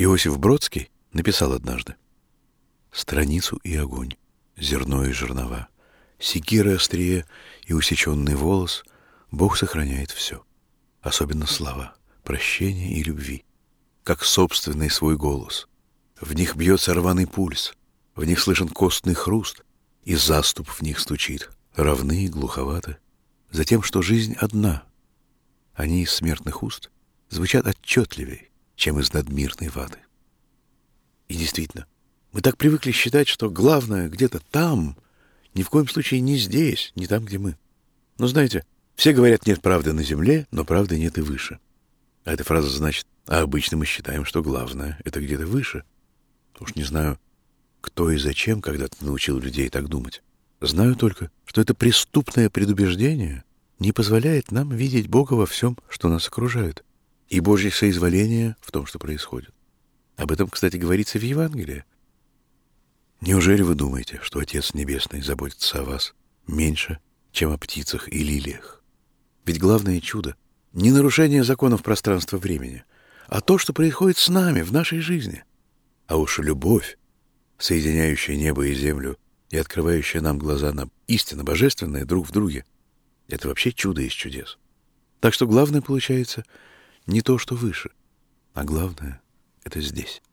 Иосиф Бродский написал однажды: «Страницу и огонь, зерно и жернова, секиры острие и усеченный волос, Бог сохраняет все, особенно слова, прощения и любви, как собственный свой голос. В них бьется рваный пульс, в них слышен костный хруст, и заступ в них стучит, равны и глуховаты, за тем, что жизнь одна. Они из смертных уст звучат отчетливее, чем из надмирной ваты». И действительно, мы так привыкли считать, что главное где-то там, ни в коем случае не здесь, не там, где мы. Но знаете, все говорят, нет правды на земле, но правды нет и выше. А эта фраза значит, а обычно мы считаем, что главное — это где-то выше. Уж не знаю, кто и зачем когда-то научил людей так думать. Знаю только, что это преступное предубеждение не позволяет нам видеть Бога во всем, что нас окружает, и Божье соизволение в том, что происходит. Об этом, кстати, говорится в Евангелии. Неужели вы думаете, что Отец Небесный заботится о вас меньше, чем о птицах и лилиях? Ведь главное чудо — не нарушение законов пространства-времени, а то, что происходит с нами в нашей жизни. А уж любовь, соединяющая небо и землю и открывающая нам глаза на истинно божественное друг в друге, это вообще чудо из чудес. Так что главное получается не то, что выше, а главное — это здесь.